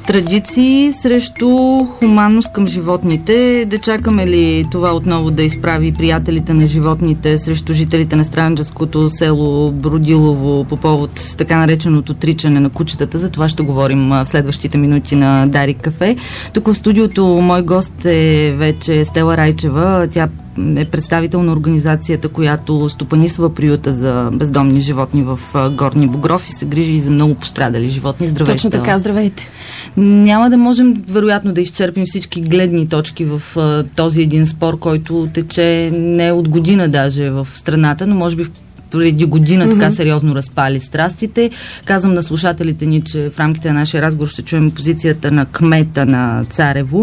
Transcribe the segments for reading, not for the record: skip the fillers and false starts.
Традиции срещу хуманност към животните. Да чакаме ли това отново да изправи приятелите на животните срещу жителите на странджанското село Бродилово по повод така нареченото отричане на кучетата? За това ще говорим в следващите минути на Дарик кафе. Тук в студиото мой гост е вече Стела Райчева. Тя е представител на организацията, която стопанисва приюта за бездомни животни в Горни Богров и се грижи и за много пострадали животни. Здравей, Точно Стела. така, здравейте. Няма да можем, вероятно, да изчерпим всички гледни точки в този един спор, който тече не от година даже в страната, но може би преди година така сериозно разпали страстите. Казвам на слушателите ни, че в рамките на нашия разговор ще чуем позицията на кмета на Царево.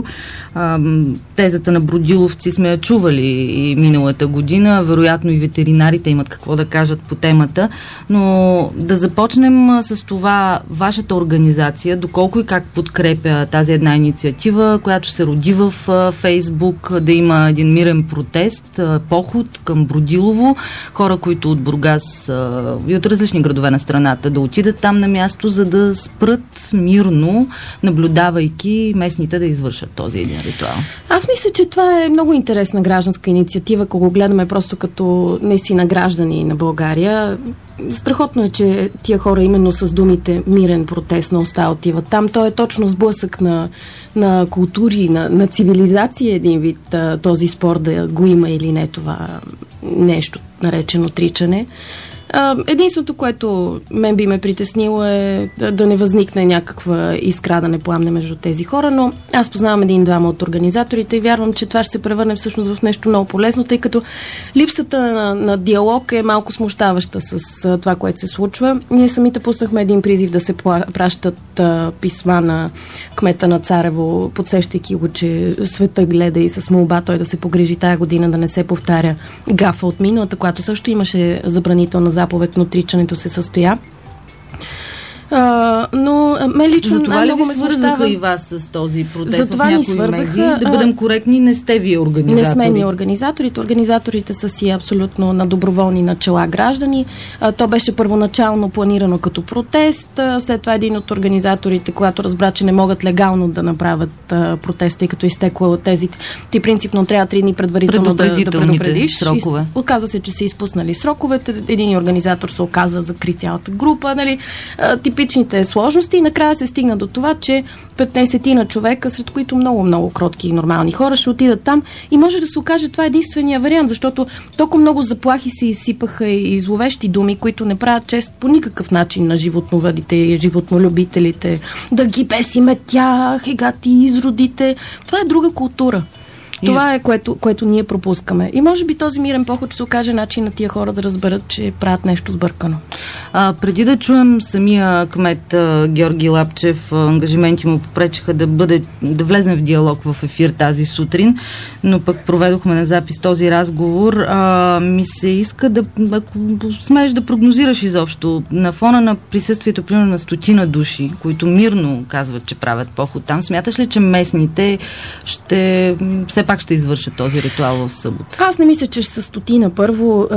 Тезата на бродиловци сме я чували и миналата година. Вероятно и ветеринарите имат какво да кажат по темата. Но да започнем с това, вашата организация, доколко и как подкрепя тази една инициатива, която се роди в Фейсбук, да има един мирен протест, поход към Бродилово, хора, които от Бургас и от различни градове на страната да отидат там на място, за да спрат мирно, наблюдавайки местните да извършат този един ритуал. Аз мисля, че това е много интересна гражданска инициатива, ако го гледаме просто като наистина граждани на България. Страхотно е, че тия хора именно с думите мирен протест на уста отиват там. То е точно сблъсък на култури, на цивилизация един вид, този спор да го има или не това нещо наречено отричане. Единството, което мен би ме притеснило е да не възникне някаква искра, да не пламне между тези хора, но аз познавам един-двама от организаторите и вярвам, че това ще се превърне всъщност в нещо много полезно, тъй като липсата на диалог е малко смущаваща с това, което се случва. Ние самите пуснахме един призив да се пращат писма на кмета на Царево, подсещайки го, че света гледа и с молба той да се погрижи тая година да не се повтаря гафа от миналата, която също имаше забранителна заповед, но отричането се състоя. Но мен лично затова много ме свързаха и вас с този протест? Затова в ни някои свързаха. медии? Да бъдем коректни, не сте вие организатори. Не сме ни организаторите. Организаторите са си абсолютно на доброволни начала граждани. То беше първоначално планирано като протест. След това един от организаторите, когато разбра, че не могат легално да направят протест, тъй като изтекла тези. Ти принципно трябва 3 дни предварително да предупредиш. Срокове. Оказва се, че са изпуснали сроковете. Един организатор се оказа закри цялата група. Нали? Типичните сложности и накрая се стигна до това, че 15 човека, сред които много кротки и нормални хора, ще отидат там и може да се окаже това единствения вариант, защото толкова много заплахи се изсипаха и зловещи думи, които не правят чест по никакъв начин на животновъдите и животнолюбителите. Да ги бесиме тях, егати изродите. Това е друга култура. Това е което ние пропускаме. И може би този мирен поход ще се окаже начин на тия хора да разберат, че правят нещо сбъркано. Преди да чуем самия кмет Георги Лапчев, ангажименти му попречиха да влезем в диалог в ефир тази сутрин, но пък проведохме на запис този разговор. Ми се иска ако смееш да прогнозираш изобщо, на фона на присъствието примерно на 100 души, които мирно казват, че правят поход там, смяташ ли, че местните все пак ще извършат този ритуал в събота? Аз не мисля, че ще са 100 първо.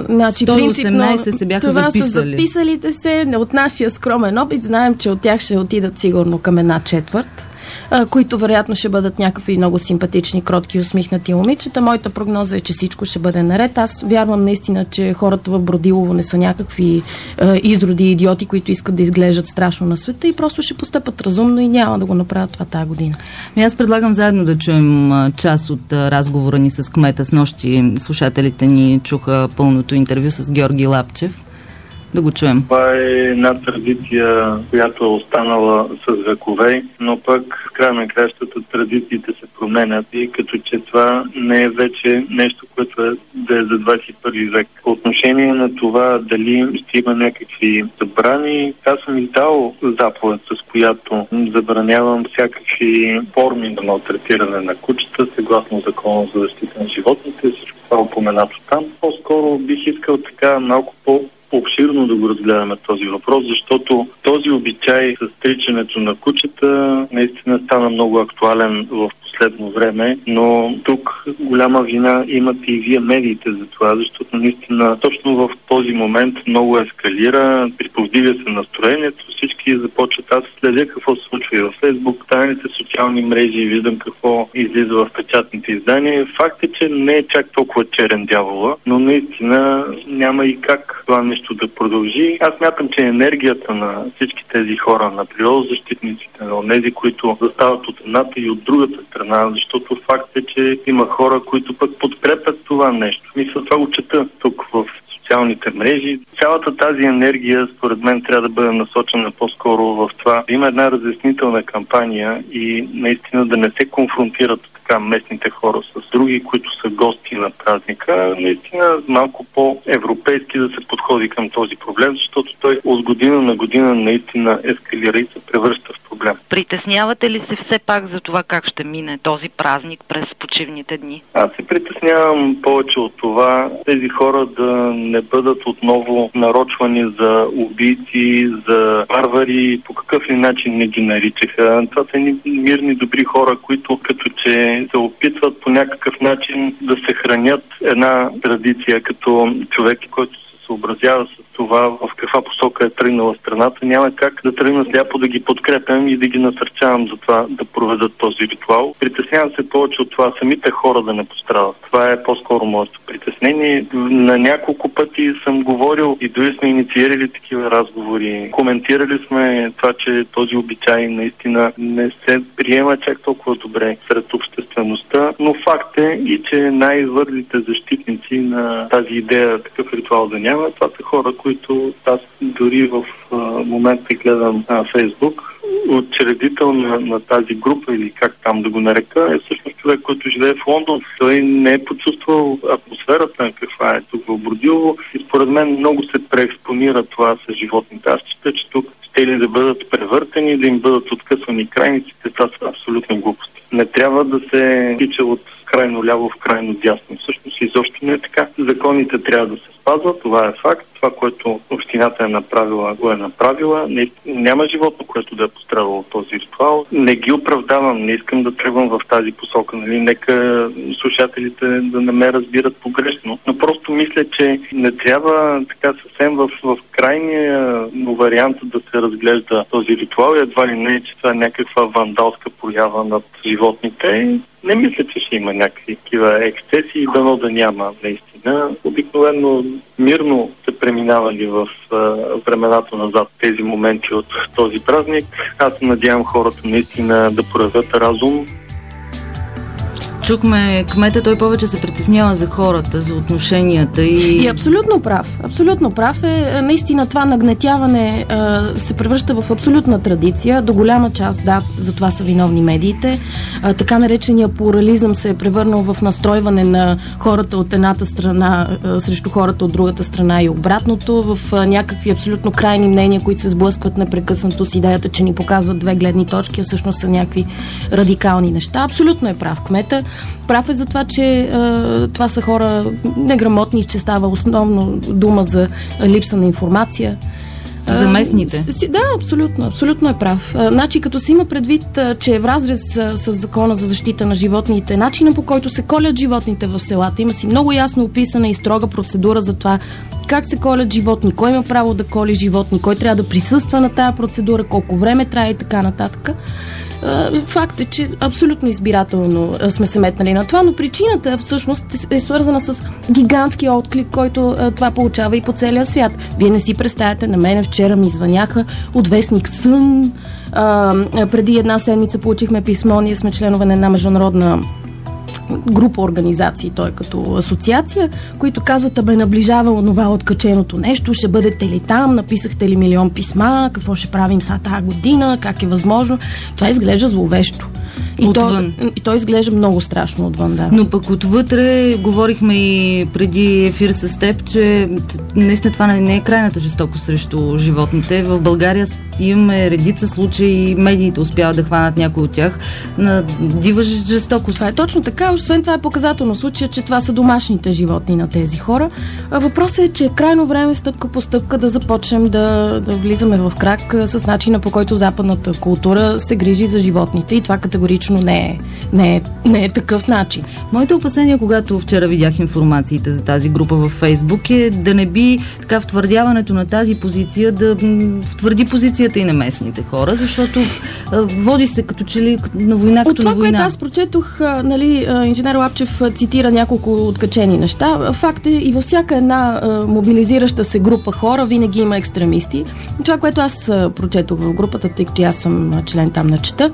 118 се бяха това записали. Са записалите се. От нашия скромен опит знаем, че от тях ще отидат сигурно към 1/4, които вероятно ще бъдат някакви много симпатични, кротки, усмихнати момичета. Моята прогноза е, че всичко ще бъде наред. Аз вярвам наистина, че хората в Бродилово не са някакви изроди идиоти, които искат да изглеждат страшно на света и просто ще постъпат разумно и няма да го направят това тази година. Аз предлагам заедно да чуем част от разговора ни с кмета. Снощи слушателите ни чуха пълното интервю с Георги Лапчев. Да го чуем. Това е една традиция, която е останала с векове, но пък в края на кращата традициите се променят и като че това не е вече нещо, което да е за 21 век. По отношение на това дали ще има някакви забрани, аз съм издал заповед, с която забранявам всякакви форми на малтретиране на кучета, съгласно Закона за защита на животните, всичко това е упоменато там. По-скоро бих искал така малко обширно да го разгледаме този въпрос, защото този обичай с стричането на кучета наистина стана много актуален в последно време, но тук голяма вина имате и вие медиите за това, защото наистина точно в този момент много ескалира, приповдига се настроението, всички започват. Аз следя какво се случва и във Фейсбук, тайните социални мрежи и виждам какво излиза в печатните издания. Факт е, че не е чак толкова черен дявола, но наистина няма и как това нещо да продължи. Аз мятам, че енергията на всички тези хора, на природозащитниците, на онези, които застават от едната и от другата страна, защото факт е, че има хора, които пък подкрепят това нещо. Мисля, това го чета тук в социалните мрежи. Цялата тази енергия, според мен, трябва да бъде насочена по-скоро в това да има една разяснителна кампания и наистина да не се конфронтират така местните хора с други, които са гости на празника. Наистина малко по-европейски да се подходи към този проблем, защото той от година на година наистина ескалира и се превръща в проблем. Притеснявате ли се все пак за това как ще мине този празник през почивните дни? Аз се притеснявам повече от това тези хора да не бъдат отново нарочвани за убийци, за варвари, по какъв ли начин не ги наричаха. Това са мирни, добри хора, които като че се опитват по някакъв начин да се хранят една традиция като човек, който се съобразява с това в каква посока е тръгнала страната. Няма как да тръгна сляпо да ги подкрепям и да ги насърчавам за това да проведат този ритуал. Притеснявам се повече от това самите хора да не пострадат. Това е по-скоро моето притеснение. На няколко пъти съм говорил и дори сме инициирали такива разговори. Коментирали сме това, че този обичай наистина не се приема чак толкова добре сред обществеността, но факт е и, че най-върлите защитници на тази идея такъв ритуал да няма, това са хора, които аз дори в момента гледам на Фейсбук. Учредител на тази група, или как там да го нарека, е всъщност човек, който живее в Лондон. Той не е почувствал атмосферата, каква е тук в Бродилово, и според мен много се преекспонира това с животните. Аз считам, че тук ще ли да бъдат превъртени, да им бъдат откъсвани крайниците, това са абсолютно глупости. Не трябва да се тича от крайно ляво в крайно дясно. Всъщност изобщо не е така. Законите трябва да се спазват, това е факт. Това, което общината е направила, го е направила. Няма животно, което да е пострадало от този ритуал. Не ги оправдавам, не искам да тръгвам в тази посока. Нека слушателите да не ме разбират погрешно. Но просто мисля, че не трябва така съвсем в крайния вариант да се разглежда този ритуал. Едва ли не, че това е някаква вандалска проява над животните. Не мисля, че ще има някакви такива ексцеси и дано да няма наистина. Обикновено мирно се преминавали в времената назад тези моменти от този празник. Аз се надявам хората наистина да проявят разум. Чухме кмета, той повече се притеснява за хората, за отношенията и абсолютно прав. Абсолютно прав е. Наистина това нагнетяване се превръща в абсолютна традиция. До голяма част, да, за това са виновни медиите. Така наречения плурализъм се е превърнал в настройване на хората от едната страна срещу хората от другата страна и обратното, в някакви абсолютно крайни мнения, които се сблъскват непрекъснато с идеята, че ни показват две гледни точки, а всъщност са някакви радикални неща. Абсолютно е прав кмета. Прав е за това, че това са хора неграмотни, че става основно дума за липса на информация. За местните. Да, абсолютно. Абсолютно е прав. Значи, като се има предвид, че е в разрез с закона за защита на животните, начинът по който се колят животните в селата, има си много ясно описана и строга процедура за това как се колят животни, кой има право да коли животни, кой трябва да присъства на тая процедура, колко време трябва и така нататък. Факт е, че абсолютно избирателно сме се метнали на това, но причината всъщност е свързана с гигантския отклик, който това получава и по целия свят. Вие не си представяте, на мене вчера ми звъняха от вестник Сън. Преди една седмица получихме писмо, ние сме членове на една международна група организации, той като асоциация, които казват, наближава онова откаченото нещо, ще бъдете ли там, написахте ли милион писма, какво ще правим сега тази година, как е възможно. Това изглежда зловещо. И то изглежда много страшно отвън, да. Но пък отвътре, говорихме и преди ефир с теб, че наистина това не е крайната жестокост срещу животните. В България имаме редица случаи, медиите успяват да хванат някои от тях на дива жестокост. Това е точно така. Освен това е показателно случая, че това са домашните животни на тези хора. Въпросът е, че е крайно време стъпка по стъпка да започнем да влизаме в крак с начина, по който западната култура се грижи за животните, и това категорично категорично не е такъв начин. Моите опасения, когато вчера видях информациите за тази група във Фейсбук, е да не би така втвърдяването на тази позиция да втвърди позицията и на местните хора, защото води се като че ли на война, като на война. От това, което аз прочетох, инженер Лапчев цитира няколко откачени неща. Факт е, и във всяка една мобилизираща се група хора винаги има екстремисти. Това, което аз прочетох в групата, тъй като аз съм член там на чета,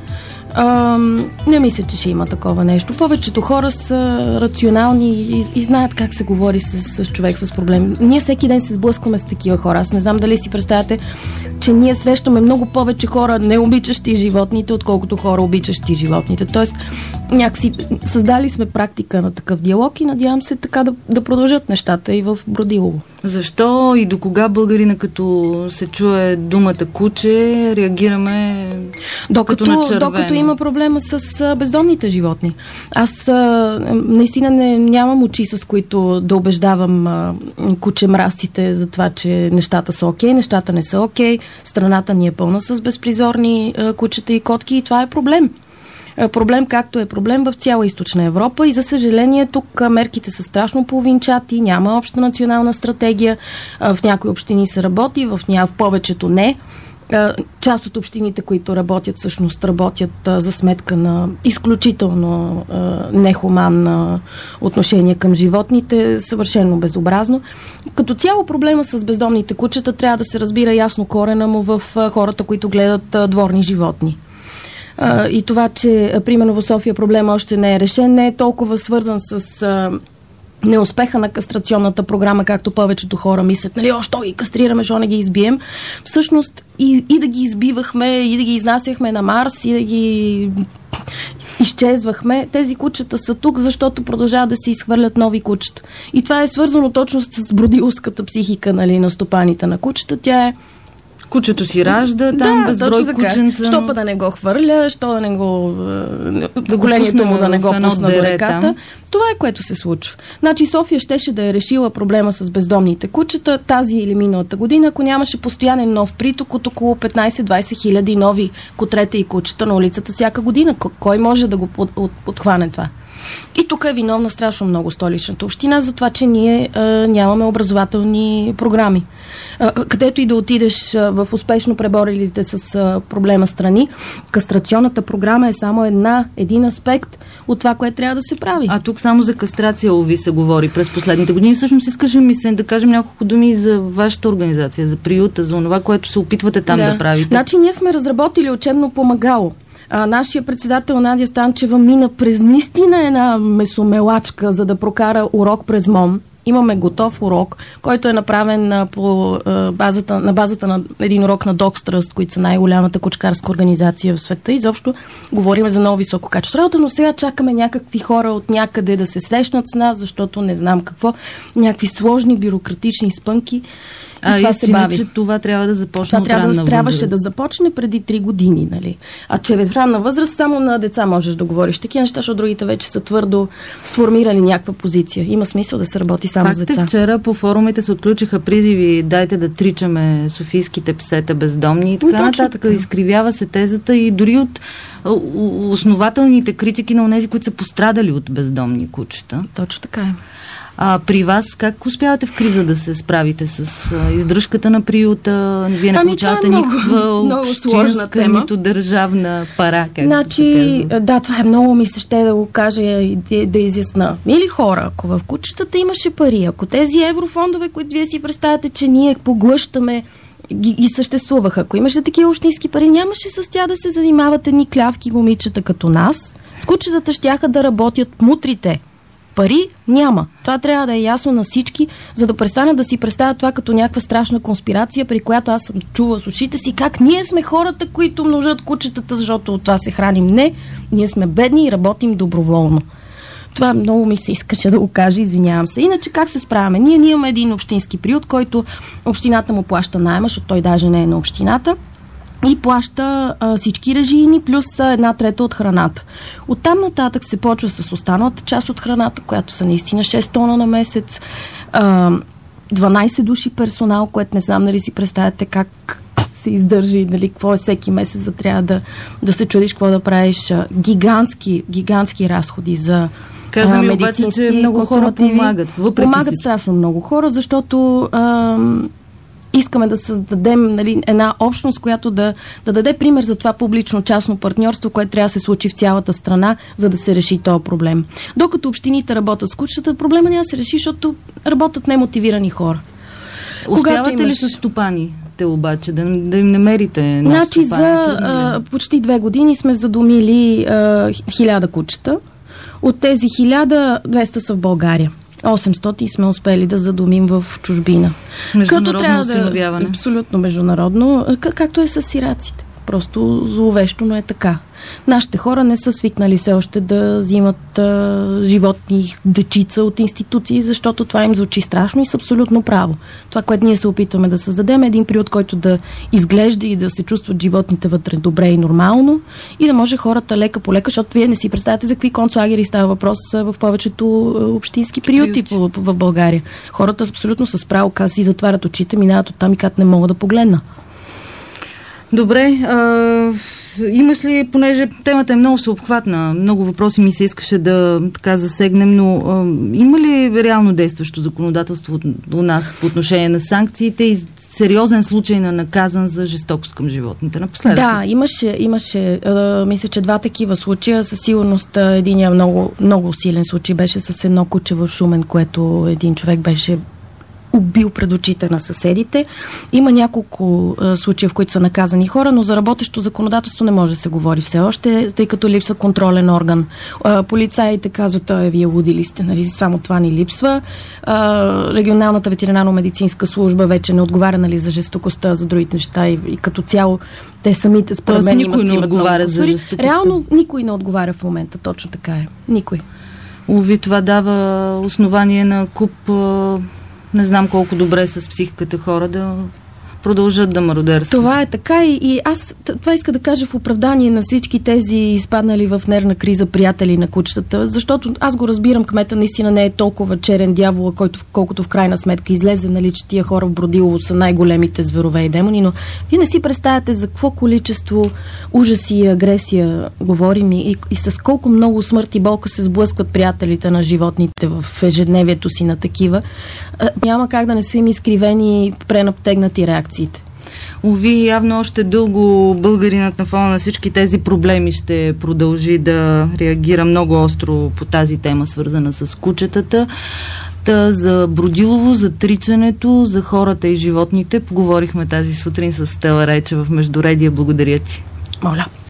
не мисля, че ще има такова нещо. Повечето хора са рационални и знаят как се говори с човек с проблем. Ние всеки ден се сблъскваме с такива хора. Аз не знам дали си представяте, че ние срещаме много повече хора не обичащи животните, отколкото хора обичащи животните. Тоест, някакси създали сме практика на такъв диалог и надявам се така да продължат нещата и в Бродилово. Защо и до кога българина, като се чуе думата куче, реагираме като на червено? Докато има проблема с бездомните животни. Аз наистина нямам очи, с които да убеждавам кучемразците за това, че нещата са окей, нещата не са окей. Страната ни е пълна с безпризорни кучета и котки и това е проблем. Проблем, както е проблем в цяла Източна Европа и за съжаление тук мерките са страшно половинчати, няма обща национална стратегия, в някои общини се работи, в повечето не. Част от общините, които работят, всъщност работят за сметка на изключително нехуманно отношение към животните, съвършено безобразно. Като цяло проблема с бездомните кучета трябва да се разбира ясно корена му в хората, които гледат дворни животни. И това, че примерно в София проблема още не е решен, не е толкова свързан с неуспеха на кастрационната програма, както повечето хора мислят, нали, що ги кастрираме, що не ги избием. Всъщност и да ги избивахме, и да ги изнасяхме на Марс, и да ги изчезвахме. Тези кучета са тук, защото продължават да се изхвърлят нови кучета. И това е свързано точно с бродилската психика, нали, на стопаните на кучета. Тя е кучето си ражда, там безброй кученца. Що па да не го хвърля, що да не го поколението му да не го пусна до реката. Там. Това е, което се случва. Значи София щеше да е решила проблема с бездомните кучета тази или миналата година, ако нямаше постоянен нов приток от около 15-20 хиляди нови котрета и кучета на улицата всяка година. Кой може да го подхване това? И тук е виновна страшно много Столичната община за това, че ние нямаме образователни програми. Където и да отидеш в успешно преборилите с проблема страни, кастрационната програма е само един аспект от това, което трябва да се прави. А тук само за кастрация, уви, се говори през последните години. Всъщност искаше ми се да кажем няколко думи за вашата организация, за приюта, за това, което се опитвате там да правите. Значи ние сме разработили учебно помагало. Нашия председател Надя Станчева мина през наистина една месомелачка, за да прокара урок през МОН. Имаме готов урок, който е направен на базата на един урок на Dogstrust, които са най-голямата кучкарска организация в света. Изобщо говорим за много високо качество работа, но сега чакаме някакви хора от някъде да се срещнат с нас, защото не знам какво, някакви сложни бюрократични спънки. И това се бави. Че това трябва да започне от ранна възраст. Трябваше да започне преди 3 години, нали? А че в ранна възраст само на деца можеш да говориш такива неща, защото другите вече са твърдо сформирали някаква позиция. Има смисъл да се работи само с деца. Вчера по форумите се отключиха призиви: дайте да тричаме софийските псета бездомни и така нататък. Изкривява се тезата и дори от основателните критики на онези, които са пострадали от бездомни кучета. Точно така е. При вас как успявате в криза да се справите с издръжката на приюта? Вие не получавате никаква общинска, нито държавна пара, как значи, да, това е много ми се ще да го кажа и да изясна. Мили хора, ако в кучетата имаше пари, ако тези еврофондове, които вие си представяте, че ние поглъщаме, ги съществуваха. Ако имаше такива общински пари, нямаше с тях да се занимават едни клявки момичета като нас. С кучетата щяха да работят мутрите. Пари няма. Това трябва да е ясно на всички, за да престанат да си представят това като някаква страшна конспирация, при която аз съм чувала с ушите си как ние сме хората, които множат кучетата, защото от това се храним. Не, ние сме бедни и работим доброволно. Това много ми се искаше да го кажа, извинявам се. Иначе как се справяме? Ние имаме един общински приют, който общината му плаща наема, защото той даже не е на общината. И плаща всички режийни, плюс 1/3 от храната. Оттам нататък се почва с останалата част от храната, която са наистина 6 тона на месец, 12 души персонал, което не знам дали си представяте как се издържи, нали, какво е всеки месец, за трябва да се чудиш какво да правиш. Гигантски разходи за Каза ми обаче, че много хора помагат. Помагат страшно много хора, защото искаме да създадем, нали, една общност, която да даде пример за това публично-частно партньорство, което трябва да се случи в цялата страна, за да се реши този проблем. Докато общините работят с кучетата, проблема няма да се реши, защото работят немотивирани хора. Успявате ли с стопани обаче да им намерите Значи за почти 2 години сме задумили 1000 кучета. От тези 1200 са в България. 800 сме успели да задумим в чужбина. Международно осиновяване. Абсолютно международно, както е с сираците. Просто зловещо, но е така. Нашите хора не са свикнали все още да взимат животни, дечица от институции, защото това им звучи страшно и с абсолютно право. Това, което ние се опитваме да създадем, е един период, който да изглежда и да се чувстват животните вътре добре и нормално и да може хората лека по лека, защото вие не си представяте за какви концлагери става въпрос в повечето общински приюти в България. Хората абсолютно с право си затварят очите, минават оттам и как не мога да погледна. Добре, имаш ли, понеже темата е много всеобхватна, много въпроси ми се искаше да така засегнем, но има ли реално действащо законодателство у нас по отношение на санкциите и сериозен случай на наказан за жестокост към животните напоследък? Да, имаше мисля, че 2 такива случая. Със сигурност единия много, много силен случай беше с едно куче в Шумен, което един човек беше убил пред очите на съседите. Има няколко случаи, в които са наказани хора, но за работещо законодателство не може да се говори все още, тъй като липсва контролен орган. Полицаите казват, вие луди ли сте, нали, само това ни липсва. Регионалната ветеринарно-медицинска служба вече не отговаря, нали, за жестокостта, за другите неща и като цяло те самите според мен никой не отговаря за жестокостта. Реално никой не отговаря в момента, точно така е. Никой. Уви, това дава основание на куп не знам колко добре с психиката хора да продължат да мародерстват. Това е така и аз това иска да кажа в оправдание на всички тези изпаднали в нервна криза приятели на кучетата, защото аз го разбирам, кмета наистина не е толкова черен дявол, колкото в крайна сметка излезе, нали, че тия хора в Бродилово са най-големите зверове и демони, но вие не си представяте за какво количество ужаси и агресия говорим и с колко много смърт и болка се сблъскват приятелите на животните в ежедневието си на такива. Няма как да не са им изкривени, пренаптегнати реакциите. Уви, явно още дълго българинът на фона на всички тези проблеми ще продължи да реагира много остро по тази тема, свързана с кучетата. За Бродилово, за тричането, за хората и животните поговорихме тази сутрин с Стела Райчева в Междуредие. Благодаря ти. Моля.